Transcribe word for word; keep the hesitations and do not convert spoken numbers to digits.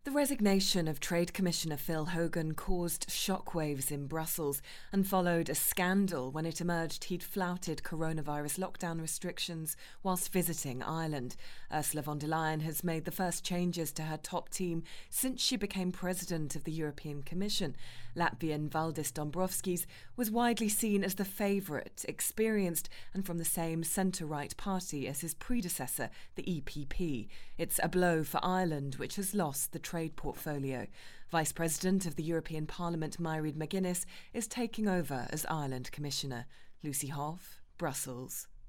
The resignation of Trade Commissioner Phil Hogan caused shockwaves in Brussels and followed a scandal when it emerged he'd flouted coronavirus lockdown restrictions whilst visiting Ireland. Ursula von der Leyen has made the first changes to her top team since she became president of the European Commission. Latvian Valdis Dombrovskis was widely seen as the favourite, experienced and from the same centre-right party as his predecessor, the E P P. It's a blow for Ireland, which has lost the trade portfolio. Vice President of the European Parliament Mairead McGuinness is taking over as Ireland Commissioner. Lucy Hough, Brussels.